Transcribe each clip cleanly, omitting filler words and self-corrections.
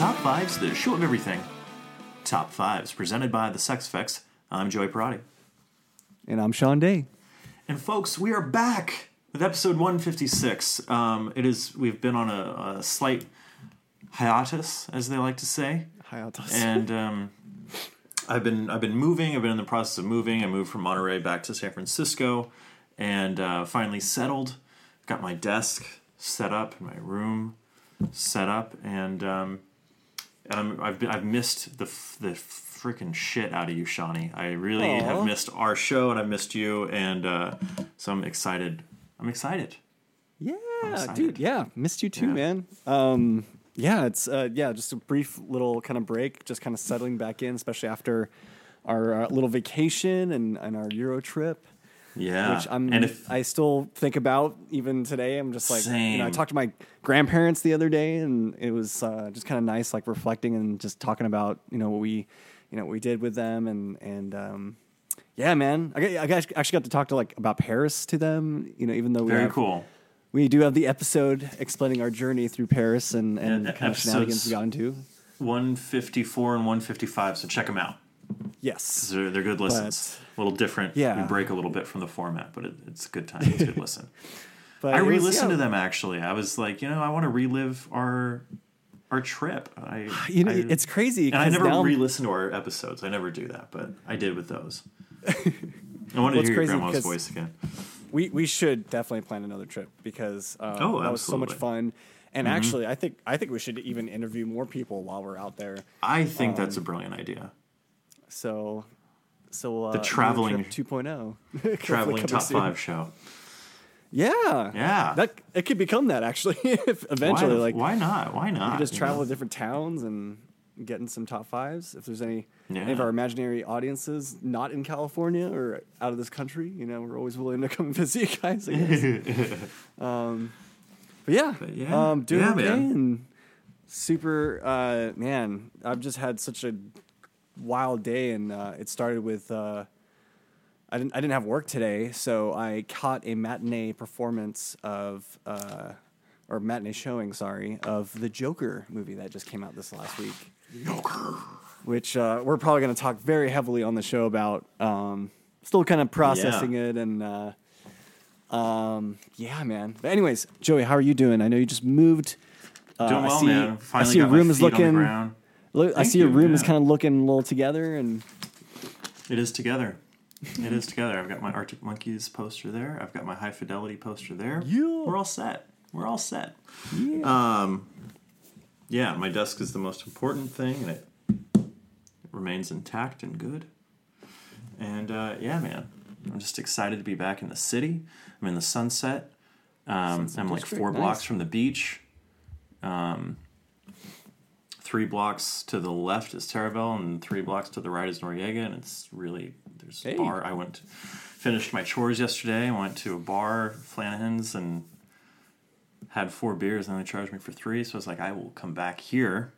Top Fives, the show of everything. Top Fives, presented by the Sex Effects. I'm Joey Parati. And I'm Sean Day. And folks, we are back with episode 156. We've been on a slight hiatus, as they like to say. Hiatus. And I've been moving. I've been in the process of moving. I moved from Monterey back to San Francisco, and finally settled. Got my desk set up, my room set up, and I've missed the freaking shit out of you, Shawnee. I really have missed our show, and I've missed you, and so I'm excited. Yeah, excited. dude. Yeah, missed you too, man. It's just a brief little kind of break, just kind of settling back in, especially after our little vacation and our Euro trip. Yeah, which I still think about even today. I'm just like, Same. I talked to my grandparents the other day, and it was just kind of nice, like reflecting and just talking about what we did with them, and yeah, man, I actually got to talk to about Paris to them. Even though very cool. We do have the episode explaining our journey through Paris and kind of shenanigans we got into. 154 and 155, so check them out. Yes. They're good listens. A little different. Yeah. We break a little bit from the format, but it's a good time. It's a good listen. But I re-listened to them, actually. I was like, I want to relive our trip. It's crazy. And I never re-listen to our episodes. I never do that, but I did with those. I wanted to hear your grandma's voice again. We should definitely plan another trip because that was so much fun. And actually, I think we should even interview more people while we're out there. I think that's a brilliant idea. So the traveling 2.0 traveling top soon. 5 show. Yeah. It could become that actually. If eventually, why not? We could just travel to different towns and get in some top 5s. If there's any of our imaginary audiences not in California or out of this country, we're always willing to come and visit you guys, I guess. Doing okay, and super, man, I've just had such a wild day, and it started with, I didn't have work today, so I caught a matinee performance of, or matinee showing, of the Joker movie that just came out this last week. Joker. Which we're probably going to talk very heavily on the show about. Still kind of processing it, and yeah, man. But anyways, Joey, how are you doing? I know you just moved. Doing well, man. Finally I see got your room my is feet on the looking. ground. I see your room is kind of looking a little together, and it is together. It is together. I've got my Arctic Monkeys poster there. I've got my High Fidelity poster there. Yeah. We're all set. Yeah. My desk is the most important thing, and it remains intact and good. And man, I'm just excited to be back in the city. I'm in the Sunset. I'm like 4 blocks from the beach. 3 blocks to the left is Terraville, and 3 blocks to the right is Noriega, and it's really, there's a bar. I finished my chores yesterday. I went to a bar, Flanagan's, and had 4 beers, and they charged me for 3, so I was like, I will come back here.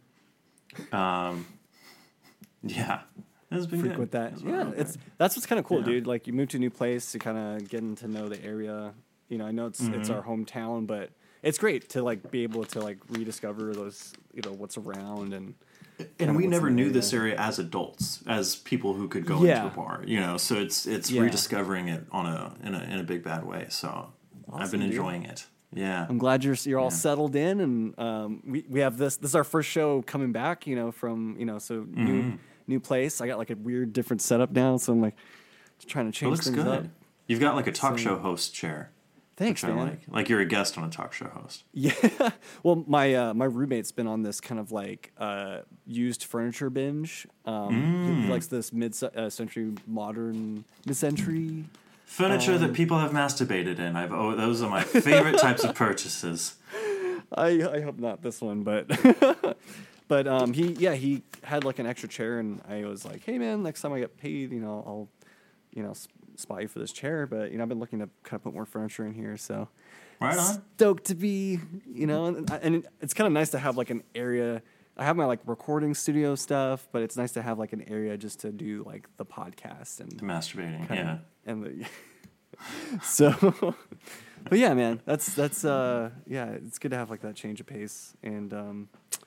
It's been good. With that. That's what's kind of cool, dude. Like, you move to a new place, you kind of getting to know the area. I know it's our hometown, but it's great to be able to rediscover those, what's around, and we never knew this area as adults, as people who could go into a bar, so it's rediscovering it in a big bad way. So awesome, I've been enjoying it. Yeah, I'm glad you're all settled in, and we have this is our first show coming back, from so new place. I got a weird different setup now, so I'm trying to change things up. You've got a talk show host chair. Thanks, man. I like you're a guest on a talk show host. Yeah. Well, my roommate's been on this kind of used furniture binge. He likes this mid-century modern mid-century furniture that people have masturbated in. Those are my favorite types of purchases. I hope not this one, but but he had an extra chair, and I was like, hey man, next time I get paid, I'll spot you for this chair, but I've been looking to kind of put more furniture in here, so right on. Stoked to be, and it's kind of nice to have an area. I have my recording studio stuff, but it's nice to have an area just to do the podcast and the masturbating, and the so. But yeah, man, that's it's good to have that change of pace, and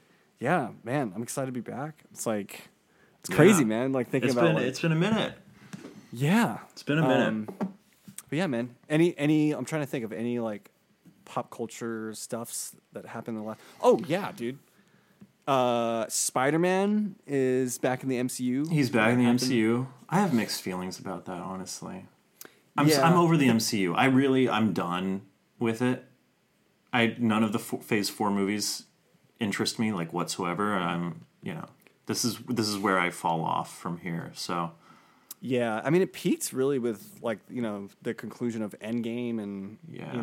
yeah, man, I'm excited to be back. It's like, it's crazy, man. Like thinking about it's been a minute. Yeah. It's been a minute. But yeah, man. Any I'm trying to think of any like pop culture stuffs that happened in the last. Oh yeah, dude. Spider-Man is back in the MCU. He's back in the MCU. I have mixed feelings about that, honestly. I'm over the MCU. I'm done with it. None of the Phase 4 movies interest me like whatsoever. This is where I fall off from here. So yeah, I mean it peaks really with like, the conclusion of Endgame and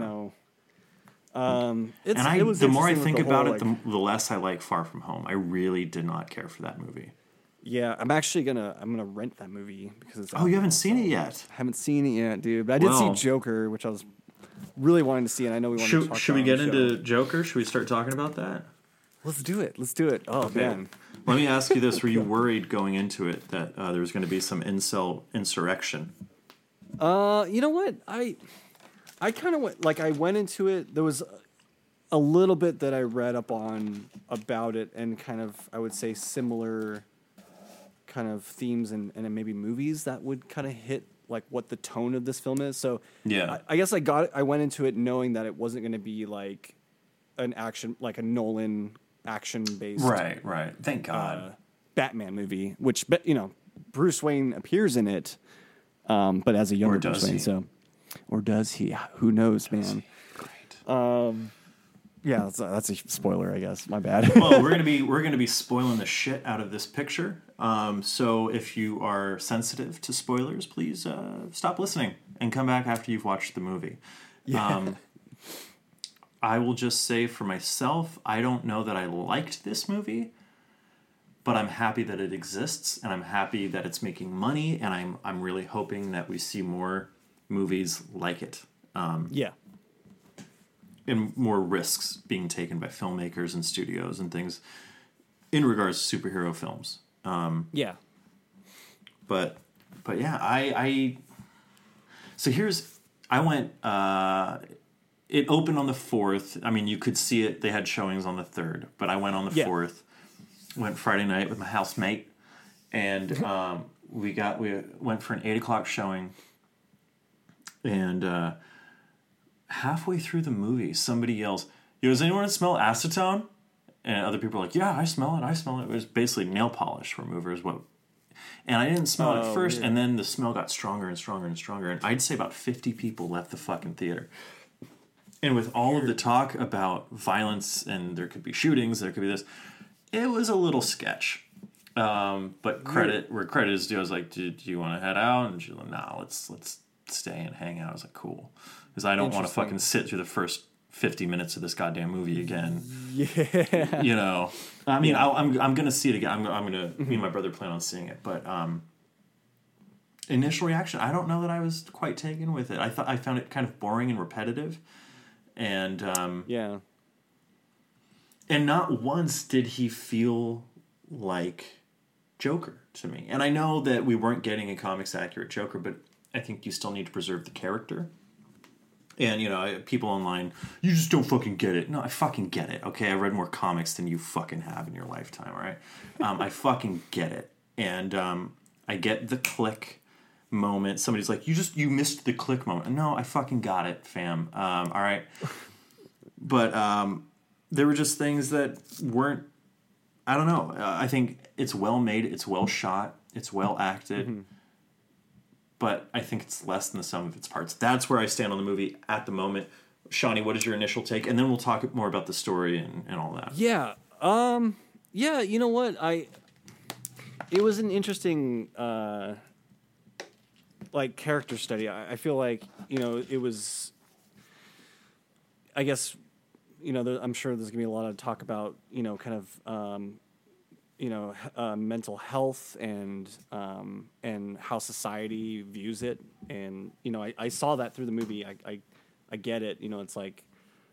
the more I think about it, the less I like Far From Home. I really did not care for that movie. Yeah, I'm actually gonna rent that movie because it's you haven't seen it yet? I haven't seen it yet, dude. But I did see Joker, which I was really wanting to see, and I know we want to talk about. Should we get into Joker? Should we start talking about that? Let's do it. Oh, okay. Man. Let me ask you this. Were you worried going into it that there was going to be some incel insurrection? You know what? I kind of went, like, I went into it. There was a little bit that I read up on about it and kind of, I would say, similar kind of themes and maybe movies that would kind of hit like what the tone of this film is. So yeah, I guess I went into it knowing that it wasn't going to be like an action, like a Nolan action based. Right. Thank God. Batman movie, which, Bruce Wayne appears in it, but as a younger Bruce Wayne. So, or does he? Who knows, man? Great. Yeah, that's a spoiler, I guess. My bad. Well, we're gonna be spoiling the shit out of this picture. So if you are sensitive to spoilers, please stop listening and come back after you've watched the movie. Yeah. I will just say for myself, I don't know that I liked this movie, but I'm happy that it exists, and I'm happy that it's making money, and I'm really hoping that we see more movies like it. Yeah. And more risks being taken by filmmakers and studios and things in regards to superhero films. Yeah. But yeah, I went, it opened on the 4th. I mean, you could see it. They had showings on the 3rd, but I went on the 4th, went Friday night with my housemate, and we went for an 8:00 showing, and halfway through the movie, somebody yells, "Yo, does anyone smell acetone?" And other people are like, "Yeah, I smell it. It was basically nail polish remover is what. And I didn't smell it first, weird. And then the smell got stronger and stronger and stronger. And I'd say about 50 people left the fucking theater. And with all of the talk about violence and there could be shootings, there could be this, it was a little sketch. But where credit is due, I was like, do you want to head out? And she's like, nah, let's stay and hang out. I was like, cool. Because I don't want to fucking sit through the first 50 minutes of this goddamn movie again. Yeah. I mean, I'm going to see it again. I'm going to, me and my brother plan on seeing it. But initial reaction, I don't know that I was quite taken with it. I found it kind of boring and repetitive. And and not once did he feel like Joker to me. And I know that we weren't getting a comics accurate Joker, but I think you still need to preserve the character. And, people online, you just don't fucking get it. No, I fucking get it, okay? I read more comics than you fucking have in your lifetime, all right? I fucking get it. And I get the click moment. Somebody's like, you missed the click moment. No, I fucking got it, fam. All right? But there were just things that weren't, I don't know. I think it's well made, it's well shot, it's well acted. Mm-hmm. But I think it's less than the sum of its parts. That's where I stand on the movie at the moment. Shawnee, what is your initial take? And then we'll talk more about the story and all that. Yeah. Yeah, you know what? It was an interesting, character study. I feel like, it was, I guess, I'm sure there's going to be a lot of talk about, kind of, mental health and how society views it. And, I saw that through the movie. I get it. It's like,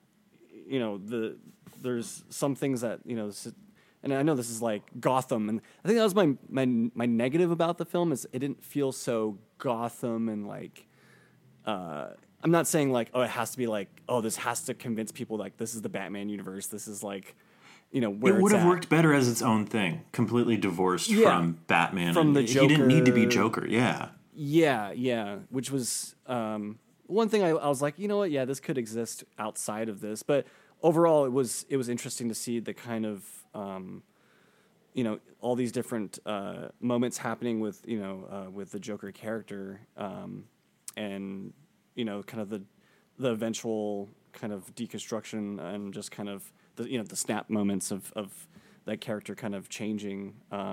there's some things that, and I know this is like Gotham. And I think that was my negative about the film is it didn't feel so Gotham and like, I'm not saying like, it has to be like, this has to convince people like this is the Batman universe. This is like, where it would it's have at. worked better as its own thing, completely divorced from Batman. From the Joker. He didn't need to be Joker. Yeah. Yeah. Which was one thing I was like, you know what? Yeah, this could exist outside of this. But overall, it was interesting to see the kind of all these different moments happening with with the Joker character, and kind of the eventual kind of deconstruction and just kind of the snap moments of that character kind of changing.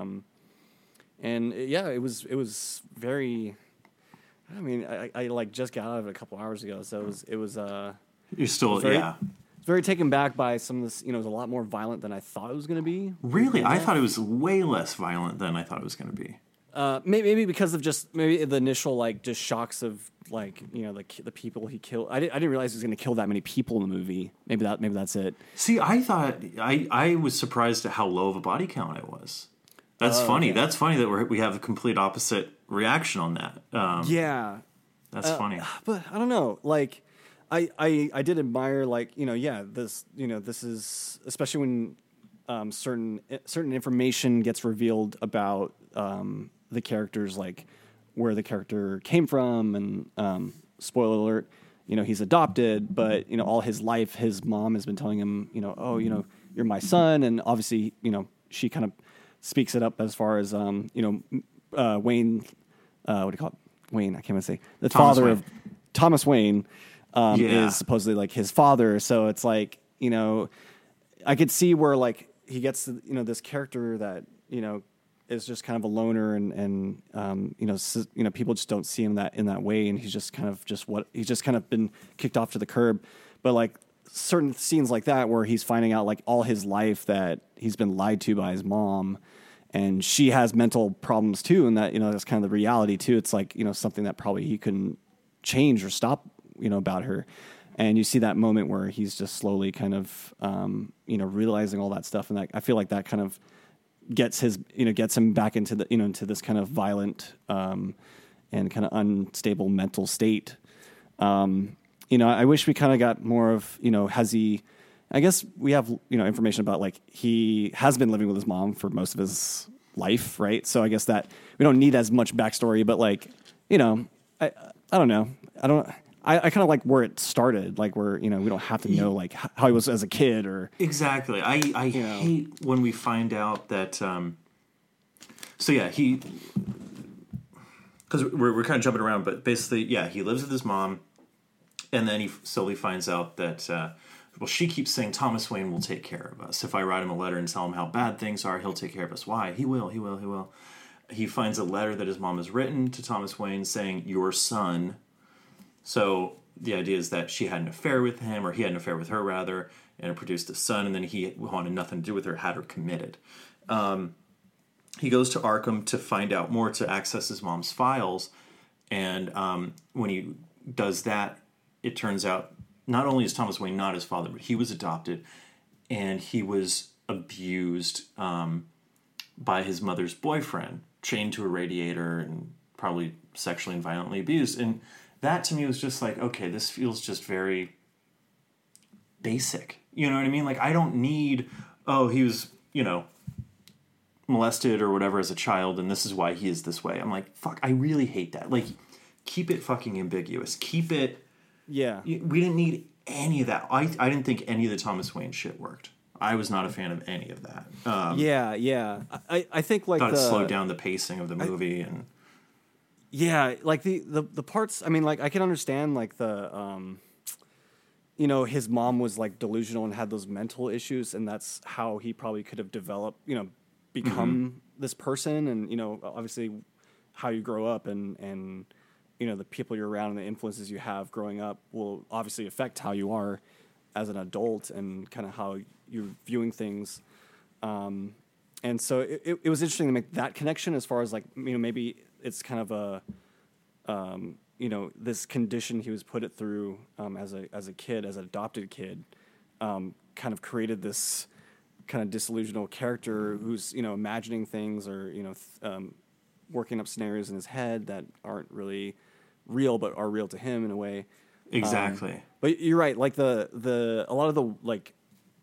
And yeah, it was very. I mean, I like just got out of it a couple hours ago, so it was. You're still very taken back by some of this. It was a lot more violent than I thought it was going to be. Really, I thought it was way less violent than I thought it was going to be. Maybe because of just maybe the initial just shocks of the people he killed. I didn't realize he was going to kill that many people in the movie. Maybe that's it. See, I thought I was surprised at how low of a body count it was. That's funny. Okay. That's funny that we have a complete opposite reaction on that. That's funny. But I don't know. I did admire this is especially when certain information gets revealed about the characters, like where the character came from, and spoiler alert, he's adopted, but all his life his mom has been telling him, you're my son, and obviously she kind of speaks it up as far as Wayne, what do you call it? Wayne, I can't even say the Thomas father Wayne. Of Thomas Wayne is supposedly like his father, so it's like I could see where he gets this character that is just kind of a loner, and people just don't see him in that way, and he's just kind of been kicked off to the curb. But certain scenes like that where he's finding out all his life that he's been lied to by his mom, and she has mental problems too, and that that's kind of the reality too. It's something that probably he couldn't change or stop about her. And you see that moment where he's just slowly kind of realizing all that stuff, and I feel like that kind of gets him back into the into this kind of violent and kind of unstable mental state. I wish we kind of got more of has he. I guess we have information about he has been living with his mom for most of his life, right? So I guess that we don't need as much backstory, but I don't know. I kind of like where it started, where we don't have to know how he was as a kid or exactly. I hate when we find out that. He because we're kind of jumping around, but basically, he lives with his mom, and then he slowly finds out that she keeps saying Thomas Wayne will take care of us. If I write him a letter and tell him how bad things are, he'll take care of us. Why? He will. He finds a letter that his mom has written to Thomas Wayne saying, "Your son." So the idea is that she had an affair with him, or he had an affair with her, rather, and it produced a son, and then he wanted nothing to do with her, had her committed. He goes to Arkham to find out more, to access his mom's files, and when he does that, it turns out not only is Thomas Wayne not his father, but he was adopted, and he was abused by his mother's boyfriend, chained to a radiator, and probably sexually and violently abused. And that to me was just okay, this feels just very basic. You know what I mean? I don't need, he was, molested or whatever as a child, and this is why he is this way. I'm fuck, I really hate that. Keep it fucking ambiguous. Keep it... Yeah. We didn't need any of that. I didn't think any of the Thomas Wayne shit worked. I was not a fan of any of that. Yeah. I think thought it slowed down the pacing of the movie, and... Yeah, the parts. I mean, I can understand the his mom was delusional and had those mental issues, and that's how he probably could have developed, become this person, and obviously how you grow up and the people you're around and the influences you have growing up will obviously affect how you are as an adult and kind of how you're viewing things. And so it was interesting to make that connection as far as maybe it's kind of a, this condition he was put it through as a kid, as an adopted kid, kind of created this kind of disillusional character who's imagining things or working up scenarios in his head that aren't really real but are real to him in a way. Exactly. But you're right. A lot of the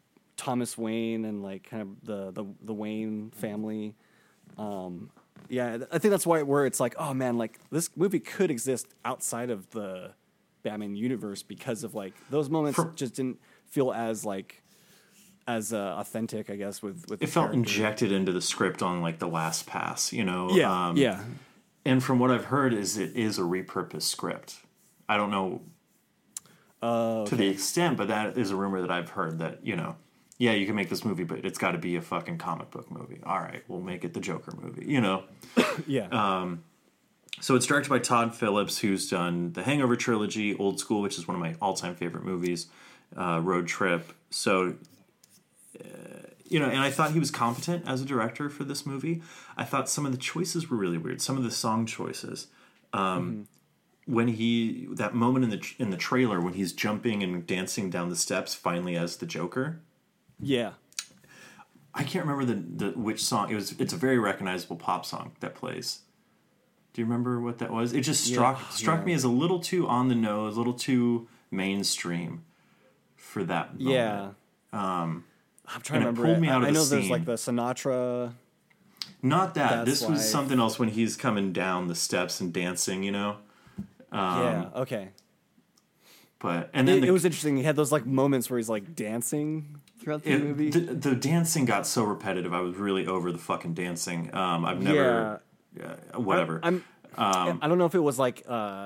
Thomas Wayne and like kind of the Wayne family. Yeah, I think that's where it's like, oh man, like this movie could exist outside of the Batman universe because of like those moments just didn't feel as like as authentic, I guess. With it felt injected into the script on like the last pass, you know. Yeah, yeah. And from what I've heard, is it is a repurposed script. I don't know to the extent, but that is a rumor that I've heard that, you know, yeah, you can make this movie, but it's got to be a fucking comic book movie. All right, we'll make it the Joker movie, you know. Yeah. So it's directed by Todd Phillips, who's done the Hangover trilogy, Old School, which is one of my all-time favorite movies, Road Trip. So, you know, and I thought he was competent as a director for this movie. I thought some of the choices were really weird. Some of the song choices. When that moment in the trailer when he's jumping and dancing down the steps, finally as the Joker. Yeah. I can't remember the which song it was. It's a very recognizable pop song that plays. Do you remember what that was? It just struck me as a little too on the nose, a little too mainstream for that moment. Yeah. I'm trying to remember. It pulled me out of I the know scene. there's like the Sinatra. Not that. This was Life. something else when he's coming down the steps and dancing, you know? Yeah, okay. But and then it was interesting. He had those like moments where he's like dancing throughout the movie. The dancing got so repetitive. I was really over the fucking dancing. I've never... whatever. I don't know if it was like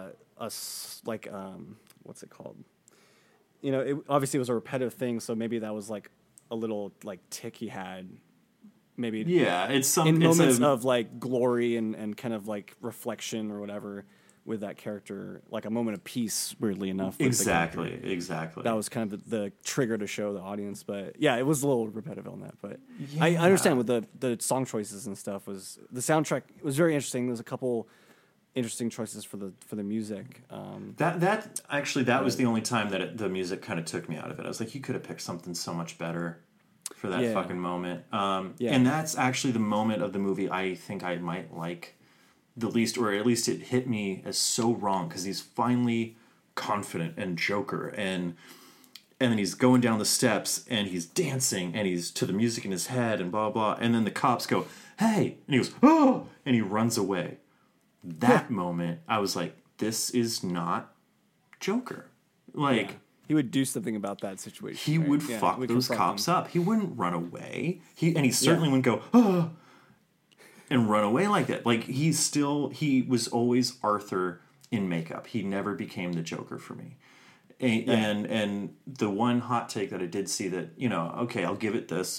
what's it called? You know, obviously it was a repetitive thing, so maybe that was like a little like tick he had. Maybe it's some in moments of like glory and kind of like reflection or whatever with that character, like a moment of peace. Weirdly enough, exactly. That was kind of the trigger to show the audience, but yeah, it was a little repetitive on that. But I understand with the song choices and stuff was the soundtrack was very interesting. There's a couple interesting choices for the music. That was the only time that the music kind of took me out of it. I was like, you could have picked something so much better for that fucking moment. And that's actually the moment of the movie I think I might like the least, or at least it hit me as so wrong because he's finally confident and Joker, and then he's going down the steps and he's dancing and he's to the music in his head and blah blah, and then the cops go, "Hey," and he goes, "Oh," and he runs away. That moment, I was like, "This is not Joker." Like he would do something about that situation. He would fuck those cops up. He wouldn't run away. He certainly wouldn't go, "Oh," and run away like that. Like he was always Arthur in makeup. He never became the Joker for me. And the one hot take that I did see that, you know, okay, I'll give it this.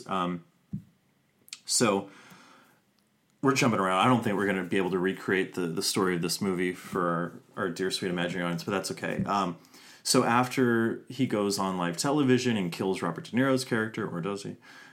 So we're jumping around. I don't think we're going to be able to recreate the story of this movie for our dear sweet imaginary audience, but that's okay. So after he goes on live television and kills Robert De Niro's character, or does he?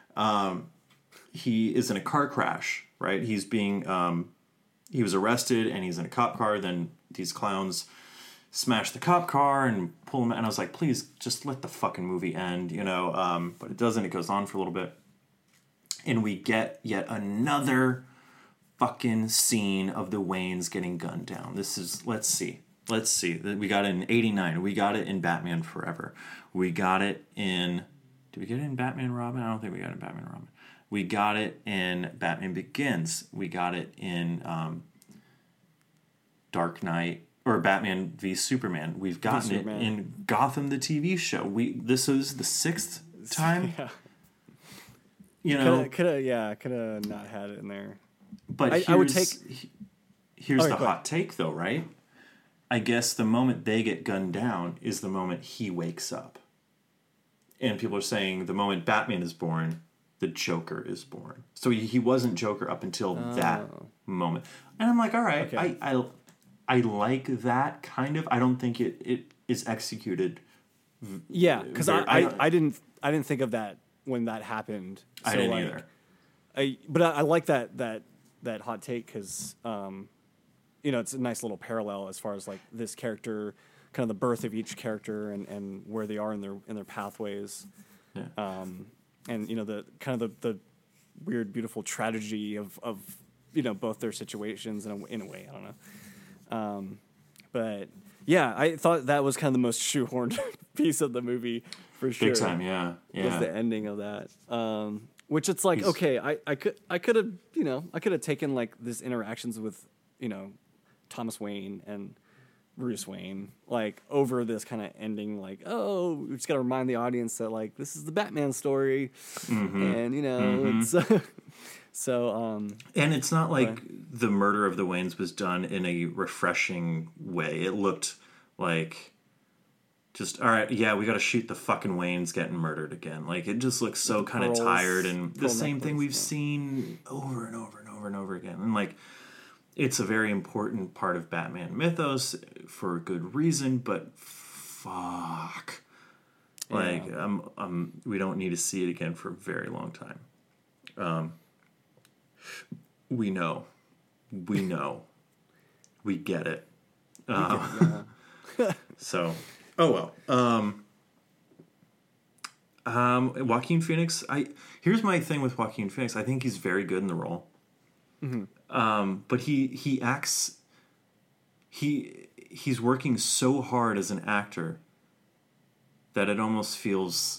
He is in a car crash, right? He's being, he was arrested and he's in a cop car. Then these clowns smash the cop car and pull him out. And I was like, please just let the fucking movie end, you know? But it doesn't. It goes on for a little bit. And we get yet another fucking scene of the Waynes getting gunned down. This is, let's see. We got it in 89. We got it in Batman Forever. We got it in, did we get it in Batman Robin? I don't think we got it in Batman Robin. We got it in Batman Begins. We got it in Dark Knight, or Batman v Superman. We've gotten it in Gotham, the TV show. This is the 6th time. Yeah. You know, could have not had it in there. But I would take. Here's the hot take, though, right? I guess the moment they get gunned down is the moment he wakes up, and people are saying the moment Batman is born, the Joker is born. So he wasn't Joker up until that moment, and I'm like, all right, okay. I like that kind of. I don't think it is executed. Yeah, because I didn't think of that when that happened. So I didn't either. But I like that hot take because you know, it's a nice little parallel as far as like this character, kind of the birth of each character and where they are in their pathways. Yeah. And you know, the kind of the weird, beautiful tragedy of you know, both their situations in a way. I don't know. But yeah, I thought that was kind of the most shoehorned piece of the movie for sure. Big time, yeah. Was the ending of that. Which it's like, okay, I could have taken like this interactions with, Thomas Wayne and Bruce Wayne, like over this kind of ending, like, oh, we just got to remind the audience that like this is the Batman story, and it's so. And it's not like the murder of the Waynes was done in a refreshing way. It looked like just, all right, yeah, we got to shoot the fucking Waynes getting murdered again. Like it just looks so kind of tired, and the same thing we've seen over and over and over and over again, and like. It's a very important part of Batman mythos for good reason, but fuck. Like, we don't need to see it again for a very long time. We know. We get it. So, oh well. Joaquin Phoenix, here's my thing with Joaquin Phoenix. I think he's very good in the role. Mm-hmm. But he acts. He's working so hard as an actor that it almost feels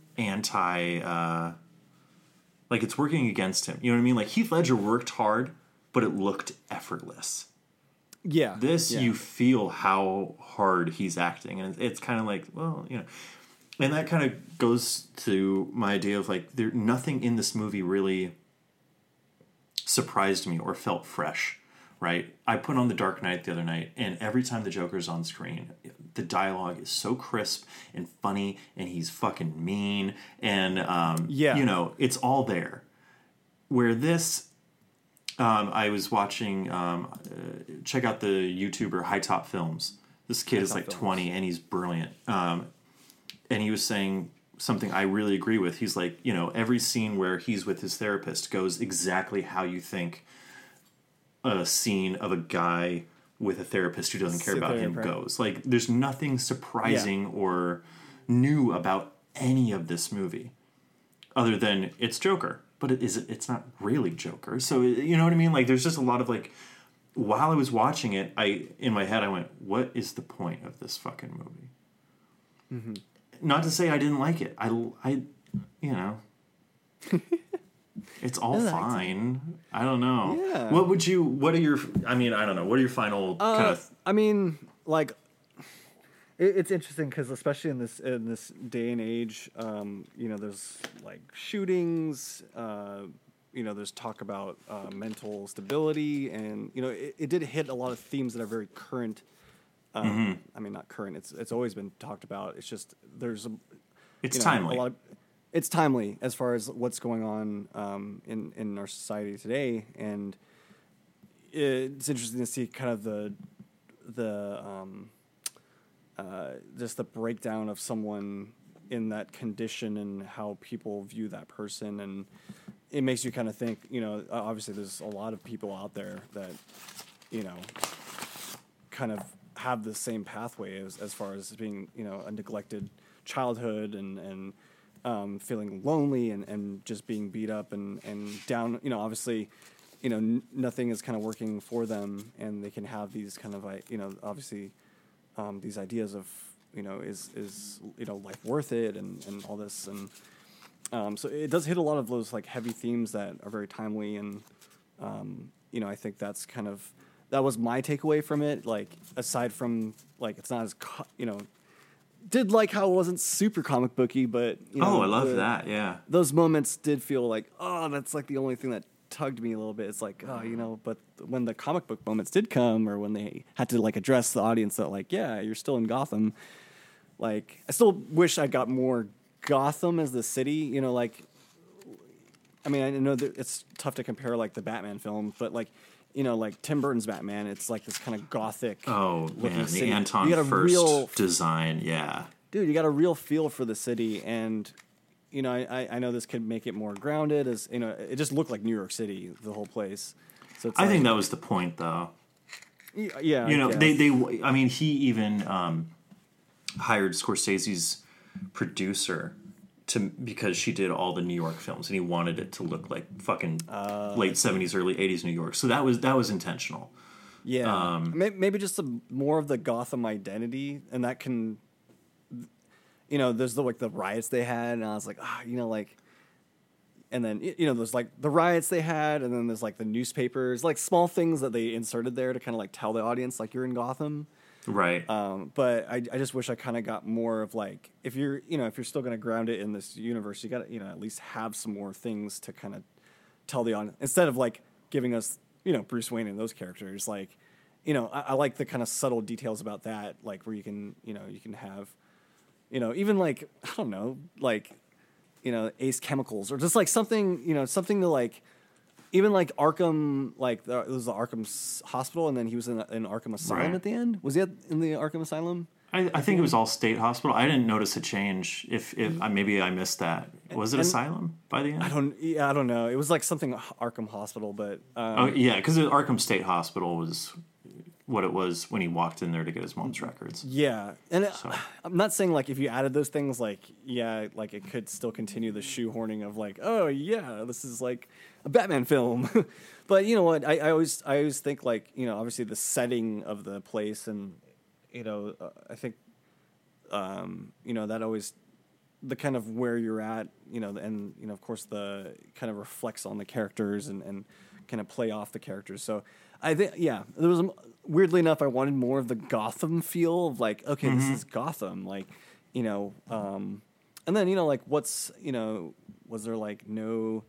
like it's working against him. You know what I mean? Like Heath Ledger worked hard, but it looked effortless. Yeah. You feel how hard he's acting, and it's kind of like, well, and that kind of goes to my idea of like nothing in this movie really surprised me or felt fresh, right? I put on The Dark Knight the other night, and every time the Joker's on screen, the dialogue is so crisp and funny, and he's fucking mean, and it's all there. Where this, I was watching, check out the YouTuber High Top Films. This kid is like 20, and he's brilliant. And he was saying something I really agree with. He's like, every scene where he's with his therapist goes exactly how you think a scene of a guy with a therapist who doesn't care about him goes. Like, there's nothing surprising or new about any of this movie other than it's Joker. But it's not really Joker. So, you know what I mean? Like, there's just a lot of, like, while I was watching it, in my head, I went, what is the point of this fucking movie? Mm-hmm. Not to say I didn't like it. It's all fine. I don't know. Yeah. What are your final kind of... I mean, like, it's interesting because especially in this day and age, there's like shootings, there's talk about mental stability, and, it did hit a lot of themes that are very current. I mean, not current. It's always been talked about. It's just it's timely. It's timely as far as what's going on in our society today, and it's interesting to see kind of the just the breakdown of someone in that condition and how people view that person, and it makes you kind of think. Obviously, there's a lot of people out there that kind of have the same pathway as far as being, a neglected childhood and feeling lonely and just being beat up and down, obviously, nothing is kind of working for them, and they can have these kind of, obviously, these ideas of, is life worth it and all this. And so it does hit a lot of those like heavy themes that are very timely. And, I think that's kind of, that was my takeaway from it. Like, aside from, like, it's not as, did like how it wasn't super comic booky, but, I love that, yeah. Those moments did feel like, that's like the only thing that tugged me a little bit. It's like, but when the comic book moments did come, or when they had to, like, address the audience that, like, yeah, you're still in Gotham, like, I still wish I got more Gotham as the city, like, I mean, I know that it's tough to compare, like, the Batman film, but, like, like Tim Burton's Batman, it's like this kind of gothic. Oh man, the Anton First design, yeah. Dude, you got a real feel for the city, and I know this could make it more grounded. As it just looked like New York City, the whole place. So I think that was the point, though. Yeah, they. I mean, he even hired Scorsese's producer because she did all the New York films, and he wanted it to look like fucking late 70s, early 80s New York. So that was intentional. Yeah, maybe just more of the Gotham identity, and that can, there's the riots they had, and I was like, and then there's like the riots they had, and then there's like the newspapers, like small things that they inserted there to kind of like tell the audience like you're in Gotham. Right. But I just wish I kind of got more of like, if you're still going to ground it in this universe, you got to, at least have some more things to kind of tell the audience instead of like giving us, Bruce Wayne and those characters. Like, I like the kind of subtle details about that, like where you can have, even like, I don't know, like, Ace Chemicals or just like something, something to like, even like Arkham, like it was the Arkham Hospital, and then he was in Arkham Asylum at the end. Was he in the Arkham Asylum? I think it was all state hospital. I didn't notice a change. If maybe I missed that. Was it Asylum by the end? I don't know. It was like something Arkham Hospital, but because Arkham State Hospital was what it was when he walked in there to get his mom's records. Yeah, and I'm not saying like if you added those things, like like it could still continue the shoehorning of like, oh yeah, this is like a Batman film. But you know what? I always think like obviously the setting of the place and I think that always the kind of where you're at and of course the kind of reflects on the characters and kind of play off the characters. So I think there was weirdly enough I wanted more of the Gotham feel of like, okay, this is Gotham, like and then like what's was there like no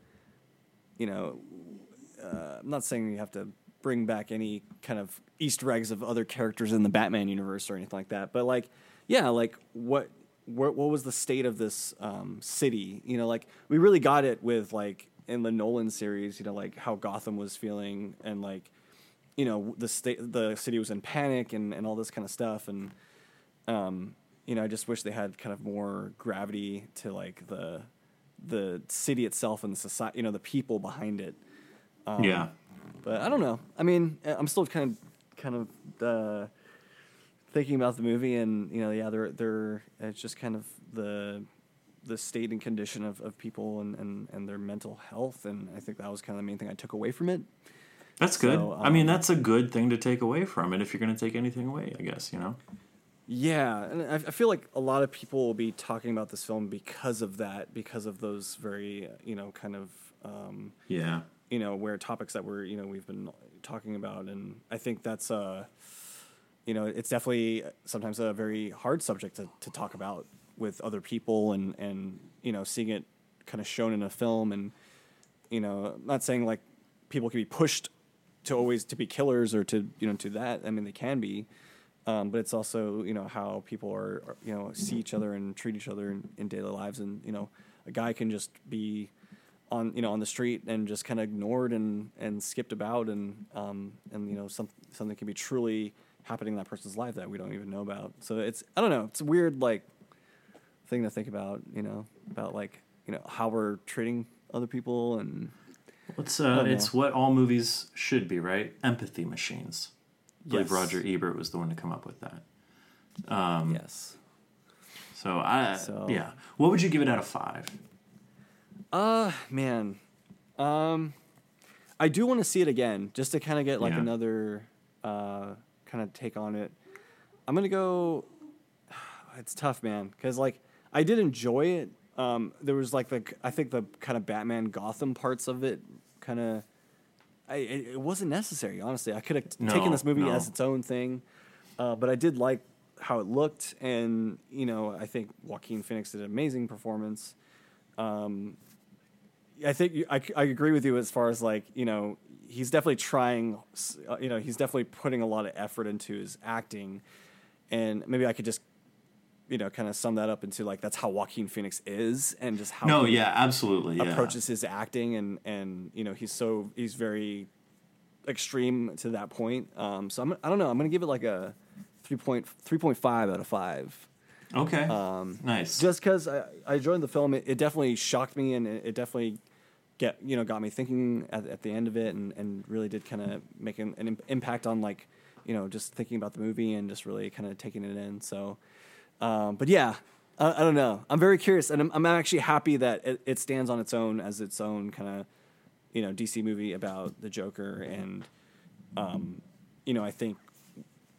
I'm not saying you have to bring back any kind of Easter eggs of other characters in the Batman universe or anything like that, but like like what was the state of this city? Like we really got it with like in the Nolan series, like how Gotham was feeling and like the city was in panic and all this kind of stuff, and I just wish they had kind of more gravity to like the city itself and the society, the people behind it. But I don't know. I mean, I'm still kind of thinking about the movie, and they're it's just kind of the state and condition of people and their mental health, and I think that was kind of the main thing I took away from it. That's good. So, I mean, that's a good thing to take away from it if you're going to take anything away, I guess, Yeah, and I feel like a lot of people will be talking about this film because of that, because of those very, kind of, where topics that we've been talking about, and I think that's, it's definitely sometimes a very hard subject to talk about with other people, and seeing it kind of shown in a film, and I'm not saying like people can be pushed to be killers or to that. I mean, they can be, but it's also how people are see each other and treat each other in daily lives, and a guy can just be on the street and just kind of ignored and skipped about, and something can be truly happening in that person's life that we don't even know about. So it's, I don't know, it's a weird like thing to think about, about like how we're treating other people, and it's what all movies should be, right? Empathy machines. I believe Roger Ebert was the one to come up with that. Yes. So what would you give it out of 5? Man, I do want to see it again just to kind of get like another kind of take on it. I'm gonna go. It's tough, man, because like I did enjoy it. There was like I think the kind of Batman Gotham parts of it kind of, it wasn't necessary, honestly. I could have taken this movie as its own thing, but I did like how it looked, and I think Joaquin Phoenix did an amazing performance. I think I agree with you as far as like he's definitely trying, he's definitely putting a lot of effort into his acting, and maybe I could just kind of sum that up into like that's how Joaquin Phoenix is, and just how absolutely approaches his acting, and he's very extreme to that point. So I don't know. I'm gonna give it like a 3.5 out of 5. Okay. Nice. Just because I enjoyed the film, it definitely shocked me, and it definitely got me thinking at the end of it, and really did kind of make an impact on like just thinking about the movie and just really kind of taking it in. So. But yeah, I don't know. I'm very curious, and I'm actually happy that it stands on its own as its own kind of, DC movie about the Joker, and, I think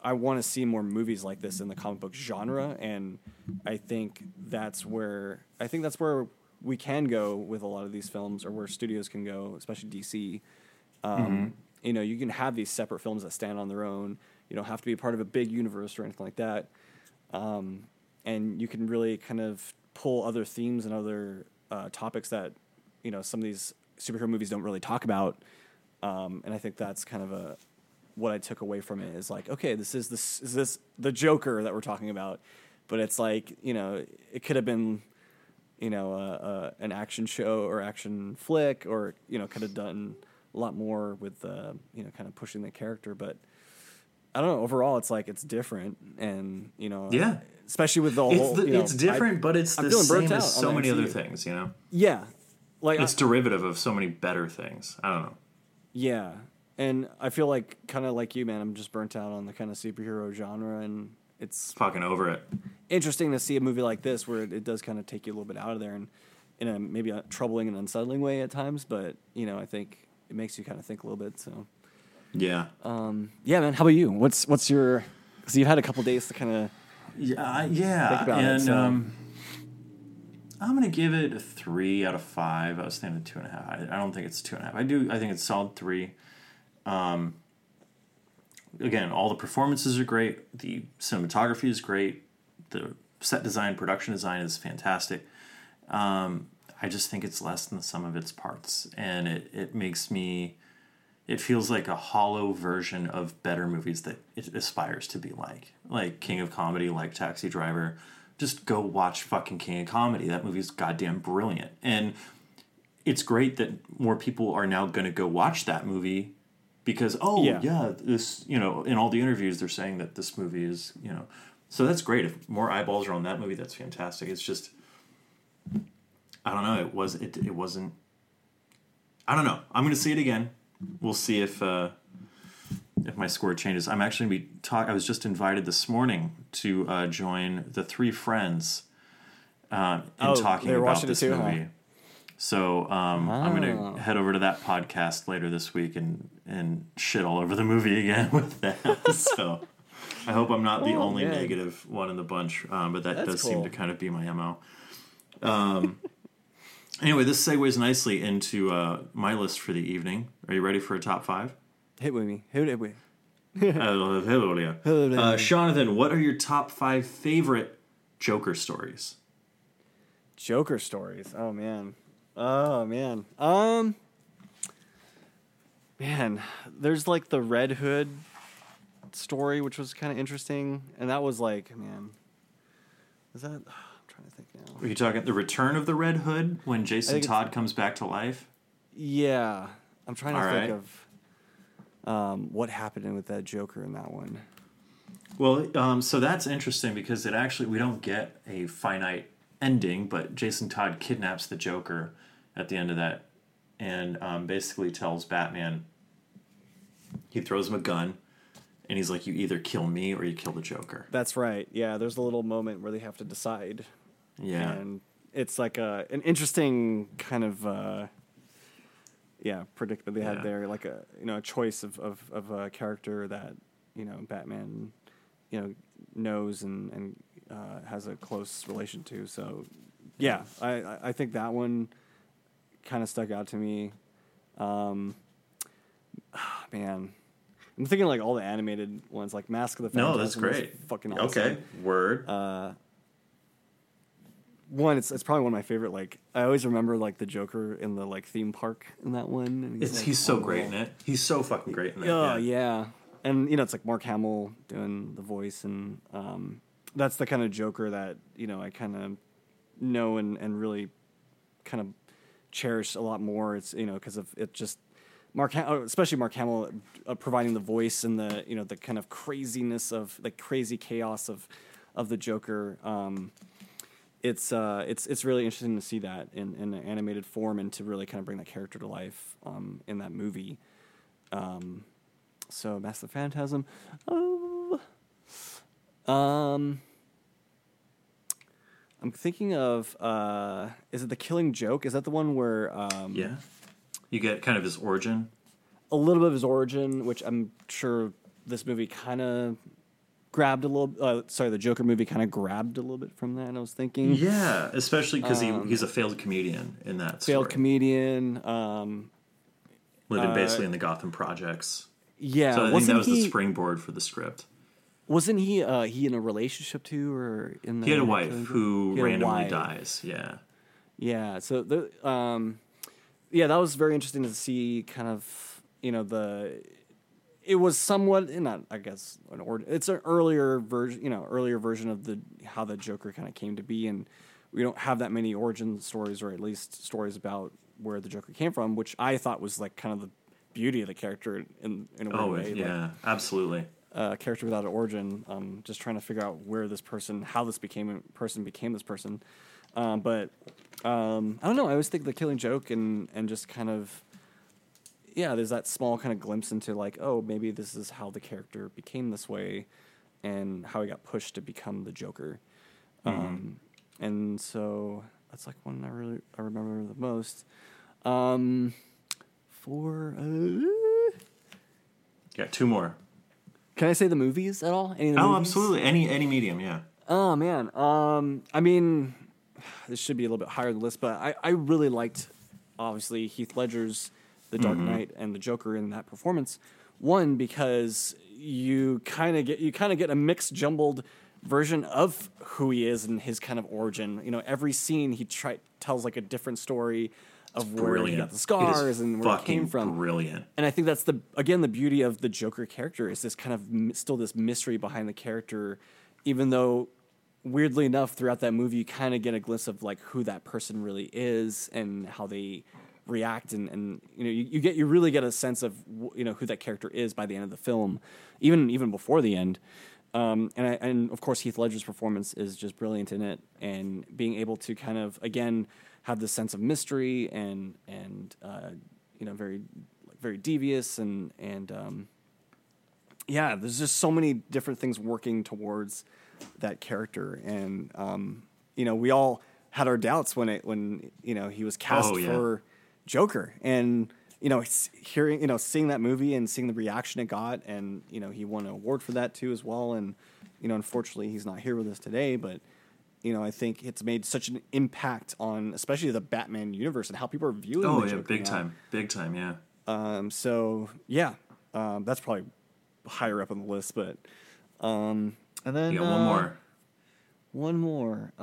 I want to see more movies like this in the comic book genre, and I think that's where we can go with a lot of these films, or where studios can go, especially DC. You know, you can have these separate films that stand on their own. You don't have to be a part of a big universe or anything like that. And you can really kind of pull other themes and other topics that, you know, some of these superhero movies don't really talk about. And I think that's kind of what I took away from it is like, okay, is this the Joker that we're talking about? But it's like, you know, it could have been, you know, an action show or action flick, or, you know, could have done a lot more with, you know, kind of pushing the character. But I don't know. Overall, it's like it's different, and you know, especially with the whole. It's different, but it's the same as so many other things. You know. Yeah, like it's derivative of so many better things. I don't know. Yeah, and I feel like kind of like you, man. I'm just burnt out on the kind of superhero genre, and it's fucking over it. Interesting to see a movie like this where it does kind of take you a little bit out of there, and in a maybe a troubling and unsettling way at times. But you know, I think it makes you kind of think a little bit. So. Yeah. Yeah, man. How about you? What's your? Because you've had a couple days to kind of. Yeah. Think about and it, so. I'm gonna give it a 3 out of 5. I was thinking 2.5. I don't think it's 2.5. I think it's solid 3. Again, all the performances are great. The cinematography is great. The set design, production design is fantastic. I just think it's less than the sum of its parts, and it makes me. It feels like a hollow version of better movies that it aspires to be like King of Comedy, like Taxi Driver. Just go watch fucking King of Comedy. That movie's goddamn brilliant, and it's great that more people are now going to go watch that movie because this, you know, in all the interviews they're saying that this movie is, you know, so that's great. If more eyeballs are on that movie, that's fantastic. It's just, I don't know. It wasn't. I don't know. I'm going to see it again. We'll see if my score changes. I'm actually going to be I was just invited this morning to join the 3 friends in talking about this movie. Huh? So I'm going to head over to that podcast later this week and shit all over the movie again with them. So I hope I'm not the only negative one in the bunch, but that's does cool. Seem to kind of be my MO. Anyway, this segues nicely into my list for the evening. Are you ready for a top 5? Hit with me. Hit with me. Jonathan, what are your top 5 favorite Joker stories? Joker stories? Oh, man. Man, there's like the Red Hood story, which was kind of interesting. And that was like, man, is that... I think now. Are you talking the Return of the Red Hood when Jason Todd comes back to life? Yeah, I'm trying to think of what happened with that Joker in that one. Well, so that's interesting because we don't get a finite ending, but Jason Todd kidnaps the Joker at the end of that, and basically tells Batman. He throws him a gun. And he's like, you either kill me or you kill the Joker. That's right. Yeah, there's a little moment where they have to decide. Yeah. And it's like an interesting kind of predicament they had there, like a choice of a character that, you know, Batman, you know, knows and has a close relation to. So yeah, I think that one kind of stuck out to me. Man. I'm thinking like all the animated ones, like Mask of the Phantasm. No, that's great. Fucking awesome. Okay, word. One, it's probably one of my favorite. Like I always remember like the Joker in the like theme park in that one. And he's so great in it. He's so fucking great in that. Oh yeah, and you know it's like Mark Hamill doing the voice, and that's the kind of Joker that you know I kind of know and really kind of cherish a lot more. It's you know because of it just. Especially Mark Hamill providing the voice and the you know the kind of craziness of the crazy chaos of the Joker. It's really interesting to see that in an animated form and to really kind of bring that character to life in that movie. So Mask of the Phantasm. I'm thinking of is it The Killing Joke? Is that the one where yeah. You get kind of his origin. A little bit of his origin, which I'm sure this movie kind of grabbed a little. The Joker movie kind of grabbed a little bit from that. I was thinking, Yeah, especially because he's a failed comedian in that story. failed comedian. Living basically in the Gotham projects. Yeah, So I think that was the springboard for the script. Wasn't he in a relationship too, or in the? He had a wife who randomly dies. Yeah. Yeah. So that was very interesting to see. Kind of, it was somewhat not, I guess, it's an earlier version of how the Joker kind of came to be, and we don't have that many origin stories, or at least stories about where the Joker came from, which I thought was like kind of the beauty of the character in a weird way. Yeah, absolutely. Character without an origin, just trying to figure out where this person, how this became this person. But I don't know. I always think the Killing Joke and just kind of, there's that small kind of glimpse into like, oh, maybe this is how the character became this way, and how he got pushed to become the Joker. And so that's like one I remember the most. Got two more. Can I say the movies at all? Any of the movies? Absolutely. Any medium, yeah. Oh man. I mean, this should be a little bit higher on the list, but I really liked, obviously, Heath Ledger's The Dark Knight and the Joker in that performance. One, because you kind of get a mixed, jumbled version of who he is and his kind of origin. Every scene he tells like a different story of where he got the scars and where it came from. Brilliant. And I think that's the beauty of the Joker character is this kind of still this mystery behind the character, even though weirdly enough throughout that movie you kind of get a glimpse of like who that person really is and how they react, and you really get a sense of who that character is by the end of the film, even before the end. And of course Heath Ledger's performance is just brilliant in it, and being able to kind of again have this sense of mystery and very very devious and there's just so many different things working towards that character, and we all had our doubts when he was cast for Joker, and seeing that movie and seeing the reaction it got, and he won an award for that too as well, and unfortunately he's not here with us today, but I think it's made such an impact on especially the Batman universe and how people are viewing the Joker big time, yeah. That's probably higher up on the list, but and then you got one more.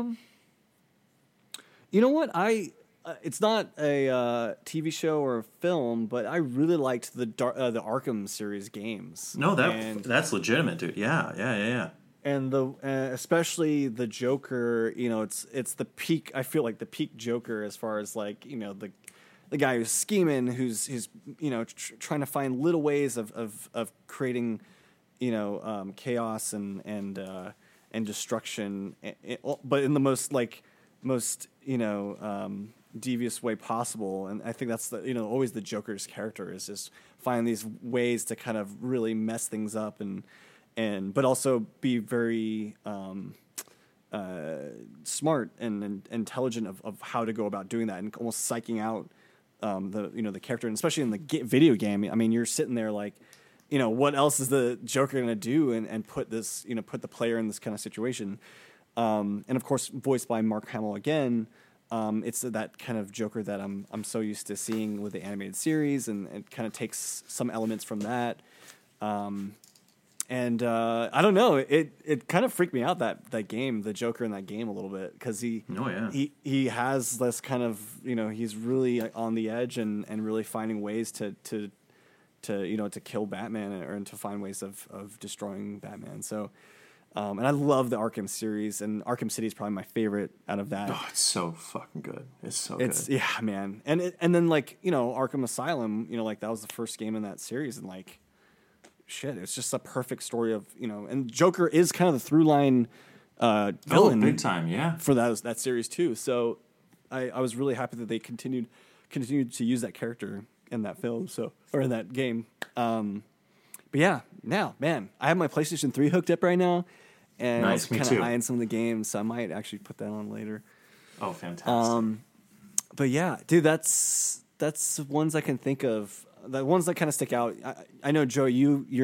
You know what? It's not a TV show or a film, but I really liked the Arkham series games. No, that's legitimate, dude. Yeah. And especially the Joker, it's the peak. I feel like the peak Joker as far as like the guy who's scheming, who's trying to find little ways of creating chaos and destruction, but in the most devious way possible. And I think that's always the Joker's character is just find these ways to kind of really mess things up but also be very smart and intelligent of how to go about doing that, and almost psyching out the character, and especially in the video game. I mean, you're sitting there like, what else is the Joker going to do and put this put the player in this kind of situation, and of course voiced by Mark Hamill again. It's that kind of Joker that I'm so used to seeing with the animated series, and it kind of takes some elements from that. And I don't know, it kind of freaked me out that game, the Joker in that game a little bit, because he has this kind of he's really on the edge and really finding ways to kill Batman or to find ways of destroying Batman. So. And I love the Arkham series, and Arkham City is probably my favorite out of that. Oh, it's so fucking good. It's so good. Yeah, man. And then Arkham Asylum, that was the first game in that series, and shit, it's just a perfect story of and Joker is kind of the through line villain, big time, yeah, for that series too. So I was really happy that they continued to use that character in that film, or in that game. But yeah, now, man, I have my PlayStation 3 hooked up right now. And nice, I was kind of eyeing some of the games, so I might actually put that on later. Oh, fantastic! But yeah, dude, that's ones I can think of. The ones that kind of stick out. I know, Joe, you're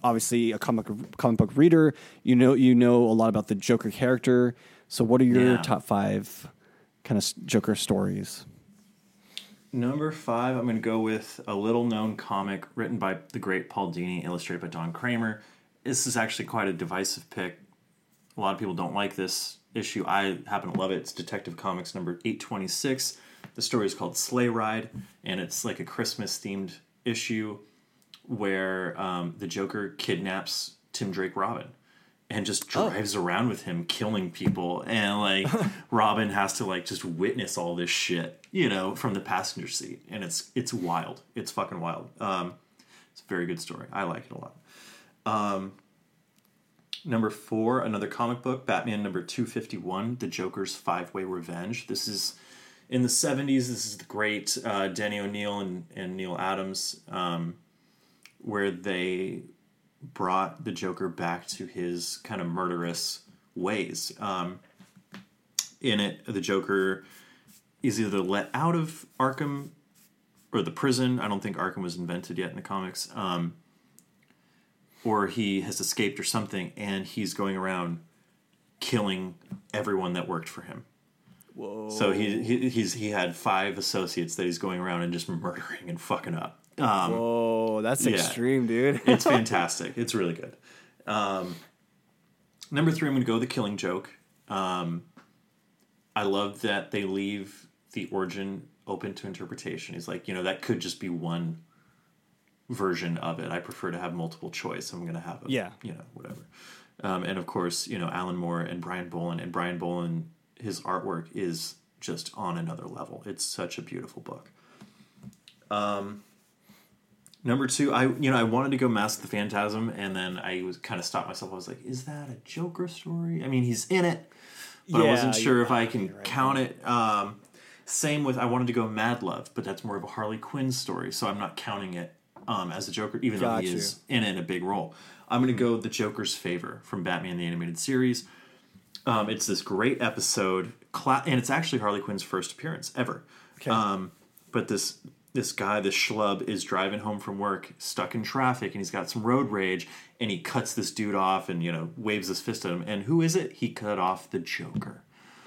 obviously a comic book reader. You know a lot about the Joker character. So what are your top 5 kind of Joker stories? Number 5, I'm going to go with a little-known comic written by the great Paul Dini, illustrated by Don Kramer. This is actually quite a divisive pick. A lot of people don't like this issue. I happen to love it. It's Detective Comics number 826. The story is called Sleigh Ride, and it's like a Christmas-themed issue where the Joker kidnaps Tim Drake Robin and just drives around with him, killing people, and like Robin has to like just witness all this shit, you know, from the passenger seat, and it's wild. It's fucking wild. It's a very good story. I like it a lot. Number 4, another comic book, Batman number 251, The Joker's 5-Way Revenge. This is in the 70s. This is the great Denny O'Neil and Neil Adams, where they brought the Joker back to his kind of murderous ways. In it, the Joker is either let out of Arkham or the prison. I don't think Arkham was invented yet in the comics. Or he has escaped or something, and he's going around killing everyone that worked for him. Whoa. So he had 5 associates that he's going around and just murdering and fucking up. Whoa, that's extreme, dude. It's fantastic. It's really good. Number 3, I'm going to go The Killing Joke. I love that they leave the origin open to interpretation. He's like, that could just be one version of it. I prefer to have multiple choice. I'm going to have whatever. And of course, Alan Moore and Brian Bolland. And Brian Bolland, his artwork is just on another level. It's such a beautiful book. Number 2, I wanted to go Mask the Phantasm, and then I was kind of stopped myself. I was like, is that a Joker story? I mean, he's in it, but I wasn't sure if I can count it. Same with, I wanted to go Mad Love, but that's more of a Harley Quinn story, so I'm not counting it as a Joker, even though he is in it in a big role. I'm going to go The Joker's Favor from Batman the Animated Series. It's this great episode, and it's actually Harley Quinn's first appearance ever. Okay. But this guy, this schlub, is driving home from work, stuck in traffic, and he's got some road rage, and he cuts this dude off and, waves his fist at him. And who is it? He cut off the Joker.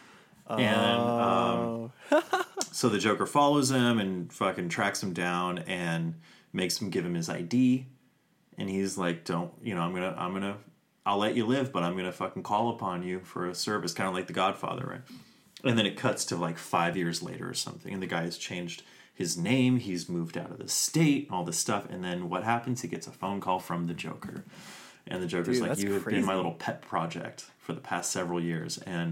And so the Joker follows him and fucking tracks him down and makes him give him his ID. And he's like, I'll let you live, but I'm going to fucking call upon you for a service, kind of like The Godfather, right? And then it cuts to like 5 years later or something, and the guy has changed his name, he's moved out of the state, all this stuff, and then what happens? He gets a phone call from the Joker. And the Joker's like, you have been my little pet project for the past several years. And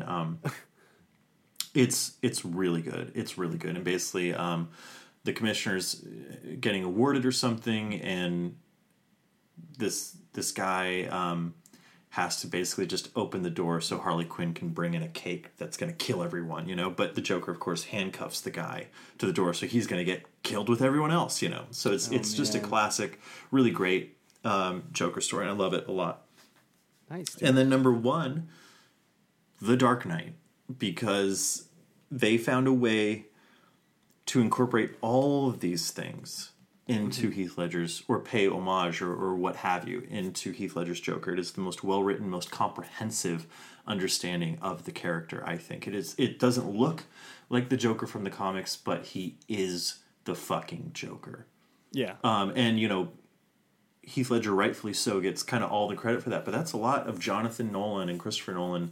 it's really good. It's really good. And basically, the commissioner's getting awarded or something, and this guy has to basically just open the door so Harley Quinn can bring in a cake that's going to kill everyone, But the Joker, of course, handcuffs the guy to the door, so he's going to get killed with everyone else, So it's just a classic, really great Joker story, and I love it a lot. Nice. Dude. And then number 1, The Dark Knight, because they found a way to incorporate all of these things into Heath Ledger's, or pay homage or what have you, into Heath Ledger's Joker. It is the most well-written, most comprehensive understanding of the character, I think. It doesn't look like the Joker from the comics, but he is the fucking Joker. Yeah. And, Heath Ledger, rightfully so, gets kind of all the credit for that, but that's a lot of Jonathan Nolan and Christopher Nolan,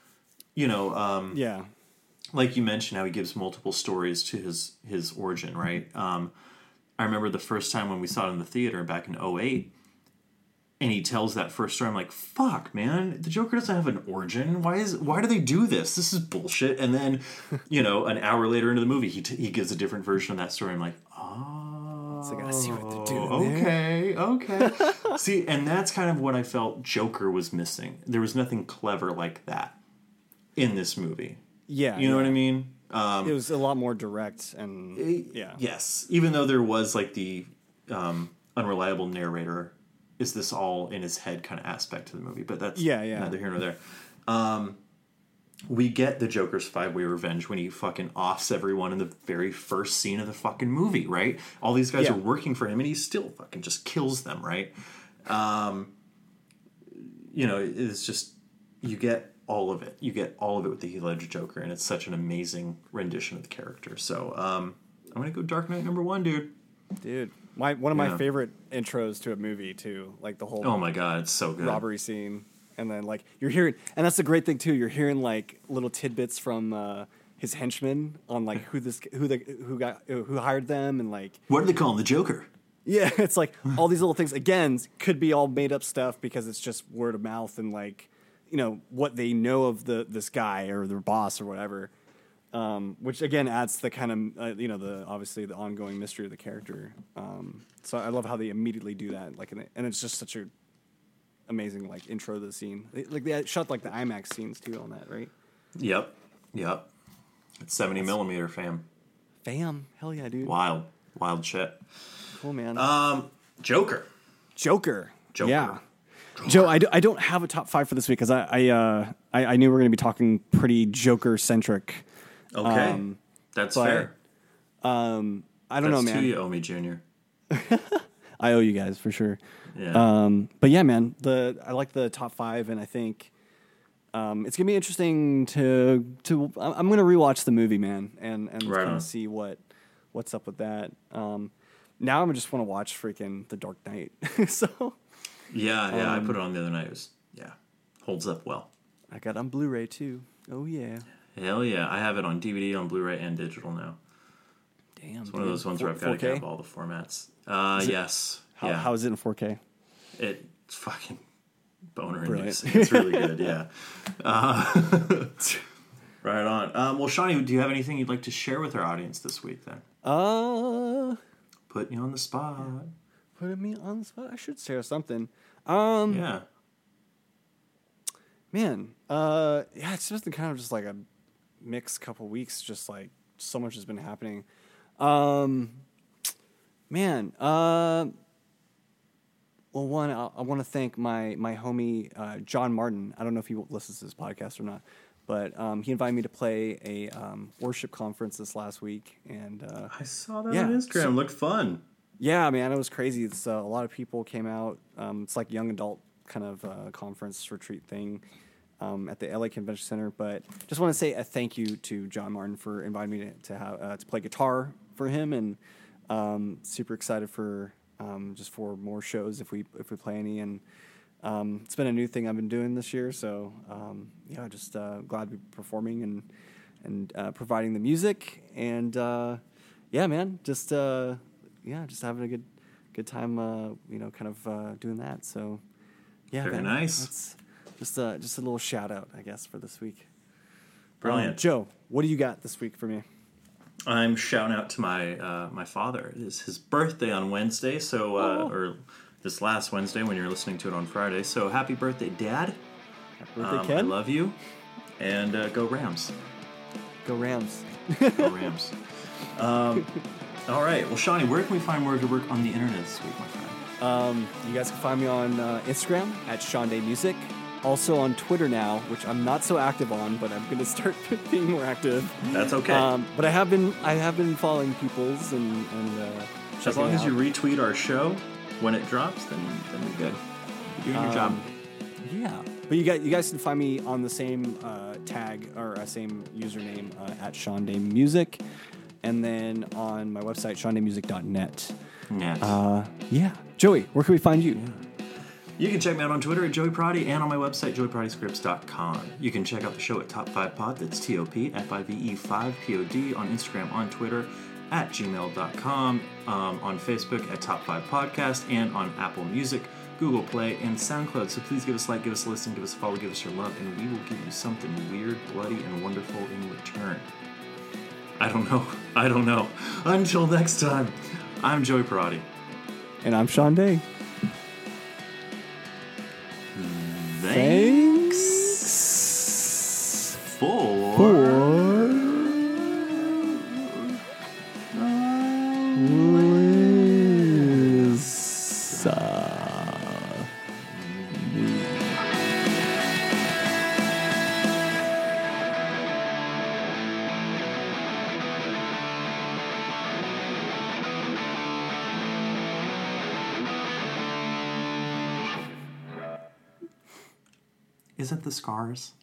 yeah. Like you mentioned, how he gives multiple stories to his origin, right? I remember the first time when we saw it in the theater back in 2008, and he tells that first story. I'm like, fuck, man, the Joker doesn't have an origin. Why do they do this? This is bullshit. And then, an hour later into the movie, he gives a different version of that story. I'm like, oh, so I gotta see what they're doing. Okay. See, and that's kind of what I felt Joker was missing. There was nothing clever like that in this movie. Yeah, you know what I mean? It was a lot more direct, and yes, even though there was like the unreliable narrator, is this all in his head kind of aspect to the movie? But that's neither here nor there. We get the Joker's 5-Way Revenge when he fucking offs everyone in the very first scene of the fucking movie, right? All these guys are working for him, and he still fucking just kills them, right? you know, it's just, you get all of it. You get all of it with the Heath Ledger Joker, and it's such an amazing rendition of the character. So I'm going to go Dark Knight #1, dude. Dude, one of my favorite intros to a movie, too. Like, the whole... Oh, my God, it's so good. Robbery scene. And then, like, you're hearing... And that's the great thing, too. You're hearing, like, little tidbits from his henchmen on, like, who hired them and, like... What do they call him? The Joker? Yeah, it's like all these little things, again, could be all made up stuff because it's just word of mouth and, like, you know, what they know of this guy or their boss or whatever. Which again adds to the kind of you know, obviously the ongoing mystery of the character. So I love how they immediately do that, like, and it's just such a amazing, like, intro to the scene. Like, they shot like the IMAX scenes too on that, right? Yep. It's 70 millimeter, fam. Hell yeah, dude. Wild shit. Cool, man. Joker. Yeah. Joe, I don't have a top 5 for this week because I knew we were going to be talking pretty Joker centric. Okay, that's fair. I don't know, man. That's two you owe me, Junior. I owe you guys for sure. Yeah. But yeah, man, I like the top 5, and I think it's gonna be interesting to I'm gonna rewatch the movie, man, and right kind of see what's up with that. Now I just want to watch freaking The Dark Knight. So yeah, I put it on the other night. It was, holds up well. I got it on Blu-ray too. Oh yeah. Hell yeah, I have it on DVD, on Blu-ray, and digital now. Damn, it's one of those ones where I've got to have all the formats. Yes. How is it in 4K? It's fucking boner Brilliant. inducing. It's really good, yeah. Right on. Well, Shawnee, do you have anything you'd like to share with our audience this week then? Put you on the spot. Putting me on the spot? I should share something. Yeah. Man, it's just been kind of just like a mixed couple weeks, just like so much has been happening. Well, one, I want to thank my homie, John Martin. I don't know if he listens to this podcast or not, but he invited me to play a worship conference this last week. And I saw that on Instagram. Looked fun. Yeah, man, it was crazy. It's a lot of people came out. It's like young adult kind of conference retreat thing at the LA Convention Center. But just want to say a thank you to John Martin for inviting me to play guitar for him, and super excited for just for more shows if we play any. And it's been a new thing I've been doing this year, so just glad to be performing and providing the music. And man, just having a good time, kind of doing that. So yeah, very nice. That's just a little shout out, I guess, for this week. Brilliant. Joe, what do you got this week for me? I'm shouting out to my father. It is his birthday on Wednesday, so or this last Wednesday when you're listening to it on Friday. So happy birthday, Dad! Happy birthday, Ken. I love you, and go Rams! Go Rams! Go Rams! All right. Well, Shawnee, where can we find more of your work on the internet this week, my friend? You guys can find me on Instagram at Shonday Music. Also on Twitter now, which I'm not so active on, but I'm going to start being more active. That's okay. But I have been following people's and as long as you retweet our show when it drops, then you're good. You're doing your job. Yeah. But you guys can find me on the same tag or same username at Shonday Music, and then on my website shondaymusic.net. Yeah. Joey, where can we find you? Yeah. You can check me out on Twitter at Joey Prodi and on my website, joeyprodiscripts.com. You can check out the show at Top 5 Pod, that's TOPFIVE5POD, on Instagram, on Twitter, at gmail.com, on Facebook at Top 5 Podcast, and on Apple Music, Google Play, and SoundCloud. So please give us a like, give us a listen, give us a follow, give us your love, and we will give you something weird, bloody, and wonderful in return. I don't know. Until next time, I'm Joey Prodi. And I'm Shonday. Thanks for Is it the scars?